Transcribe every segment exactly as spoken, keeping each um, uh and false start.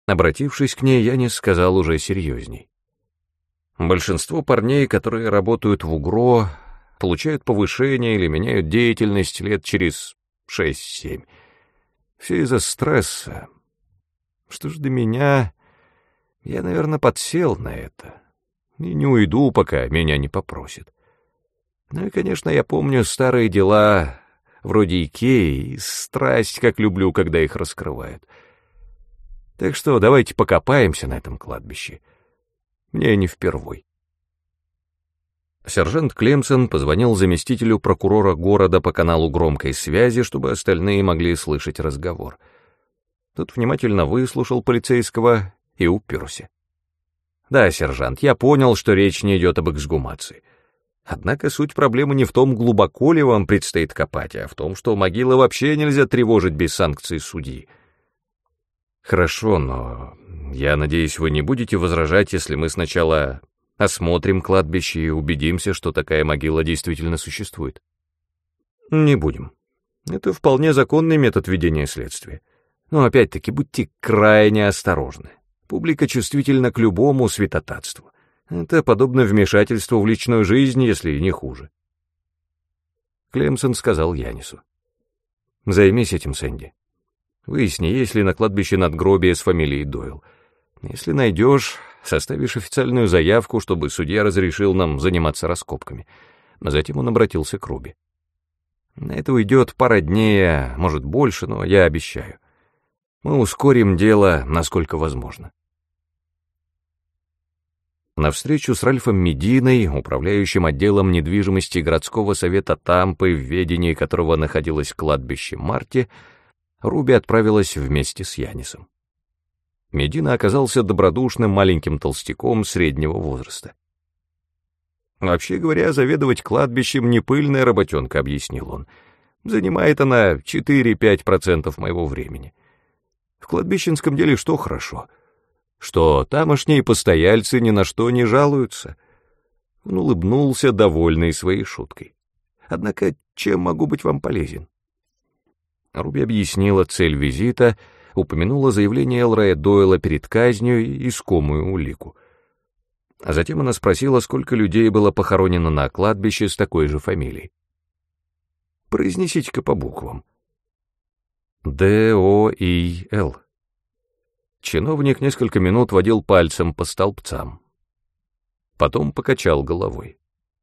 Обратившись к ней, Янис сказал уже серьезней. Большинство парней, которые работают в УГРО, получают повышение или меняют деятельность лет через шесть-семь. Все из-за стресса. Что ж до меня, я, наверное, подсел на это. И не уйду, пока меня не попросят. Ну и, конечно, я помню старые дела вроде Икеи, и страсть, как люблю, когда их раскрывают. Так что давайте покопаемся на этом кладбище. Мне не впервой. Сержант Клемсон позвонил заместителю прокурора города по каналу громкой связи, чтобы остальные могли слышать разговор. Тот внимательно выслушал полицейского и уперся. «Да, сержант, я понял, что речь не идет об эксгумации. Однако суть проблемы не в том, глубоко ли вам предстоит копать, а в том, что могилы вообще нельзя тревожить без санкций судьи. Хорошо, но я надеюсь, вы не будете возражать, если мы сначала осмотрим кладбище и убедимся, что такая могила действительно существует». «Не будем. Это вполне законный метод ведения следствия. Но опять-таки будьте крайне осторожны. Публика чувствительна к любому святотатству. Это подобно вмешательству в личную жизнь, если не хуже». Клемсон сказал Янису: «Займись этим, Сэнди. Выясни, есть ли на кладбище надгробие с фамилией Дойл. Если найдешь, составишь официальную заявку, чтобы судья разрешил нам заниматься раскопками». А затем он обратился к Руби. «На это уйдет пара дней, а может больше, но я обещаю. Мы ускорим дело, насколько возможно». На встречу с Ральфом Мединой, управляющим отделом недвижимости городского совета Тампы, в ведении которого находилось кладбище Марти, Руби отправилась вместе с Янисом. Медина оказался добродушным маленьким толстяком среднего возраста. «Вообще говоря, заведовать кладбищем не пыльная работенка», — объяснил он. «Занимает она четыре-пять процентов моего времени. В кладбищенском деле что хорошо? Что тамошние постояльцы ни на что не жалуются». Он улыбнулся, довольный своей шуткой. «Однако чем могу быть вам полезен?» Руби объяснила цель визита, упомянула заявление Элроя Дойла перед казнью и искомую улику. А затем она спросила, сколько людей было похоронено на кладбище с такой же фамилией. «Произнесите-ка по буквам». Д О И Л. Чиновник несколько минут водил пальцем по столбцам. Потом покачал головой.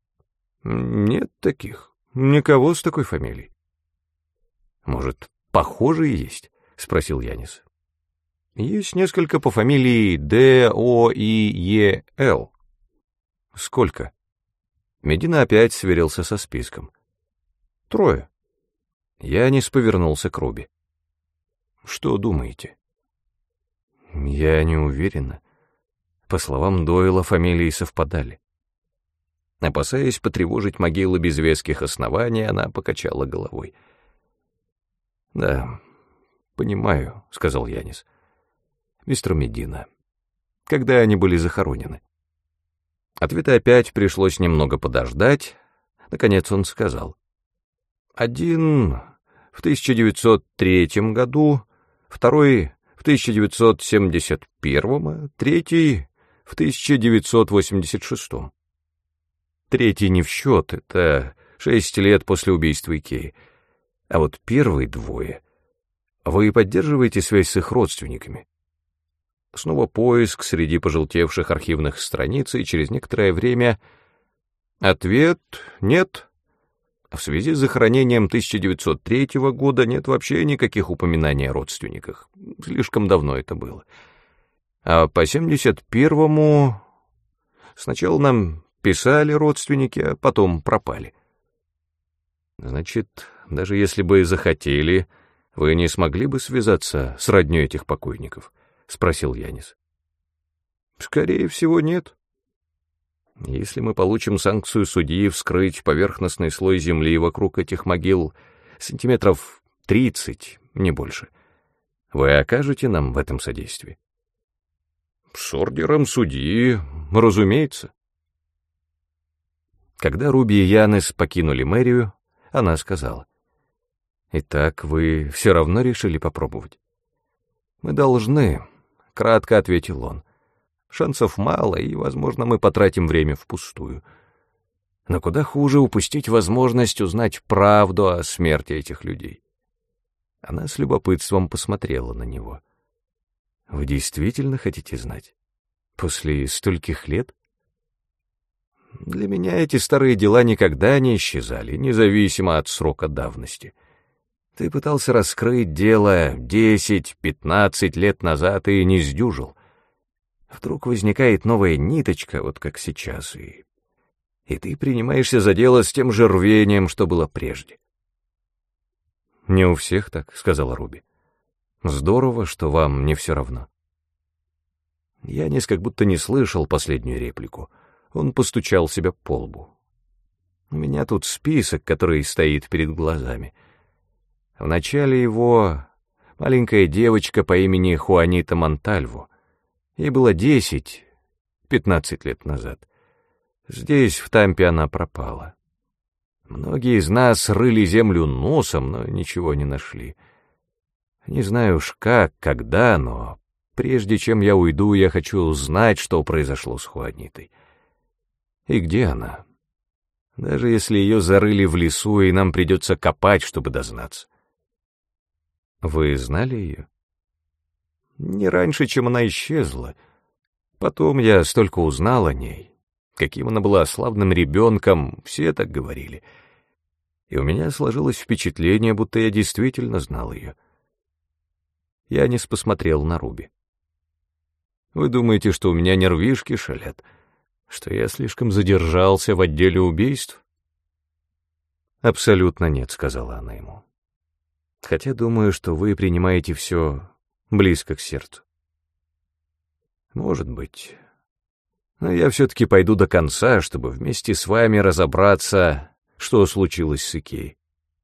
«Нет таких. Никого с такой фамилией». «Может, похожие есть?» — спросил Янис. «Есть несколько по фамилии Д О И Е Л». «Сколько?» Медина опять сверился со списком. «Трое». Янис повернулся к Руби. «Что думаете?» «Я не уверена». По словам Дойла, фамилии совпадали. Опасаясь потревожить могилы без веских оснований, она покачала головой. «Да, понимаю», — сказал Янис. «Мистер Медина, когда они были захоронены?» Ответа опять пришлось немного подождать. Наконец он сказал: «Один в тысяча девятьсот третьем году, второй в тысяча девятьсот семьдесят первом, а третий в тысяча девятьсот восемьдесят шестом. Третий не в счет, это шесть лет после убийства Икеи. А вот первые двое... Вы поддерживаете связь с их родственниками?» Снова поиск среди пожелтевших архивных страниц, и через некоторое время ответ «нет». В связи с захоронением тысяча девятьсот третьего года нет вообще никаких упоминаний о родственниках. Слишком давно это было. А по семьдесят первому сначала нам писали родственники, а потом пропали. Значит, даже если бы и захотели, вы не смогли бы связаться с роднёй этих покойников? — спросил Янис. «Скорее всего, нет. Если мы получим санкцию судьи вскрыть поверхностный слой земли вокруг этих могил сантиметров тридцать, не больше, вы окажете нам в этом содействие?» «С ордером судьи, разумеется». Когда Руби и Янис покинули мэрию, она сказала: «Итак, вы все равно решили попробовать?» «Мы должны. — кратко ответил он. «Шансов мало, и, возможно, мы потратим время впустую. Но куда хуже упустить возможность узнать правду о смерти этих людей». Она с любопытством посмотрела на него. «Вы действительно хотите знать? После стольких лет?» «Для меня эти старые дела никогда не исчезали, независимо от срока давности. Ты пытался раскрыть дело десять-пятнадцать лет назад и не сдюжил. Вдруг возникает новая ниточка, вот как сейчас, и, и ты принимаешься за дело с тем же рвением, что было прежде». «Не у всех так», — сказала Руби. «Здорово, что вам не все равно». Янис как будто не слышал последнюю реплику. Он постучал себя по лбу. «У меня тут список, который стоит перед глазами. В начале его маленькая девочка по имени Хуанита Монтальво. Ей было десять, пятнадцать лет назад. Здесь, в Тампе, она пропала. Многие из нас рыли землю носом, но ничего не нашли. Не знаю уж как, когда, но прежде чем я уйду, я хочу узнать, что произошло с Хуанитой. И где она? Даже если ее зарыли в лесу, и нам придется копать, чтобы дознаться». «Вы знали ее?» «Не раньше, чем она исчезла. Потом я столько узнал о ней. Каким она была славным ребенком, все так говорили. И у меня сложилось впечатление, будто я действительно знал ее». Янис посмотрел на Руби. «Вы думаете, что у меня нервишки шалят? Что я слишком задержался в отделе убийств?» «Абсолютно нет», — сказала она ему. «Хотя думаю, что вы принимаете все близко к сердцу». «Может быть. Но я все-таки пойду до конца, чтобы вместе с вами разобраться, что случилось с Икеей».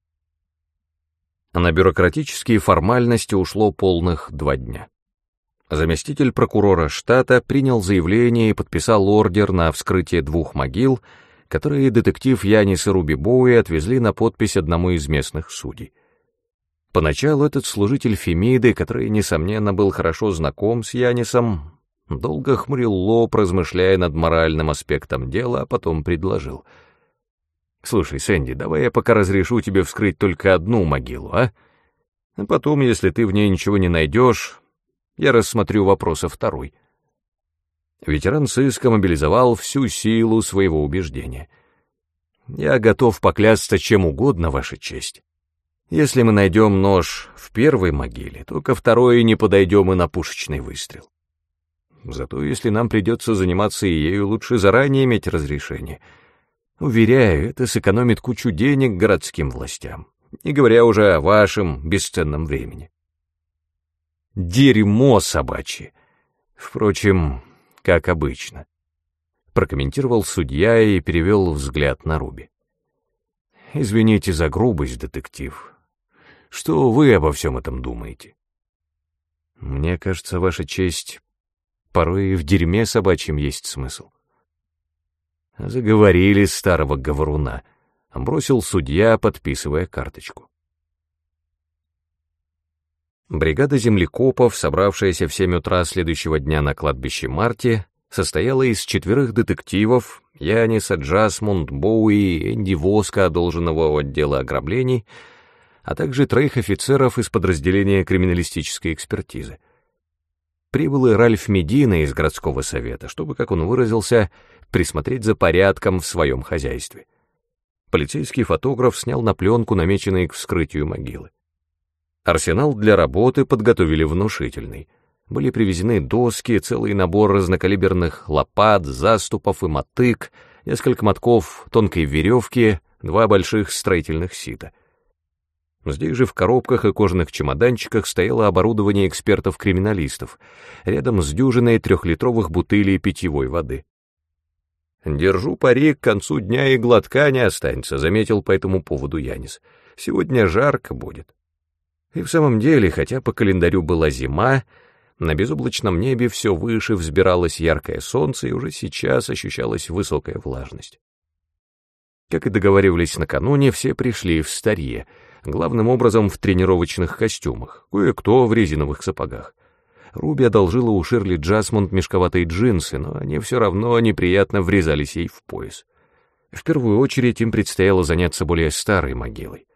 На бюрократические формальности ушло полных два дня. Заместитель прокурора штата принял заявление и подписал ордер на вскрытие двух могил, которые детектив Янис и Руби Боуи отвезли на подпись одному из местных судей. Поначалу этот служитель Фемиды, который, несомненно, был хорошо знаком с Янисом, долго хмурил лоб, размышляя над моральным аспектом дела, а потом предложил: «Слушай, Сэнди, давай я пока разрешу тебе вскрыть только одну могилу, а? А потом, если ты в ней ничего не найдешь, я рассмотрю вопрос о второй». Ветеран сыска мобилизовал всю силу своего убеждения. «Я готов поклясться чем угодно, Ваша честь. Если мы найдем нож в первой могиле, то ко второй не подойдем и на пушечный выстрел. Зато если нам придется заниматься ею, лучше заранее иметь разрешение. Уверяю, это сэкономит кучу денег городским властям, не говоря уже о вашем бесценном времени». «Дерьмо собачье! Впрочем, как обычно», — прокомментировал судья и перевел взгляд на Руби. «Извините за грубость, детектив. Что вы обо всем этом думаете?» «Мне кажется, Ваша честь, порой и в дерьме собачьем есть смысл». «Заговорили старого говоруна», — бросил судья, подписывая карточку. Бригада землекопов, собравшаяся в семь утра следующего дня на кладбище Марти, состояла из четверых детективов: Яниса, Джасмунд, Боуи, Энди Воска, одолженного у отдела ограблений, а также троих офицеров из подразделения криминалистической экспертизы. Прибыл и Ральф Медина из городского совета, чтобы, как он выразился, присмотреть за порядком в своем хозяйстве. Полицейский фотограф снял на пленку намеченные к вскрытию могилы. Арсенал для работы подготовили внушительный. Были привезены доски, целый набор разнокалиберных лопат, заступов и мотык, несколько мотков тонкой веревки, два больших строительных сита. Здесь же в коробках и кожаных чемоданчиках стояло оборудование экспертов-криминалистов, рядом с дюжиной трехлитровых бутылей питьевой воды. «Держу пари, к концу дня и глотка не останется», — заметил по этому поводу Янис. «Сегодня жарко будет». И в самом деле, хотя по календарю была зима, на безоблачном небе все выше взбиралось яркое солнце, и уже сейчас ощущалась высокая влажность. Как и договаривались накануне, все пришли в старье, главным образом в тренировочных костюмах, кое-кто в резиновых сапогах. Руби одолжила у Ширли Джасмонд мешковатые джинсы, но они все равно неприятно врезались ей в пояс. В первую очередь им предстояло заняться более старой могилой.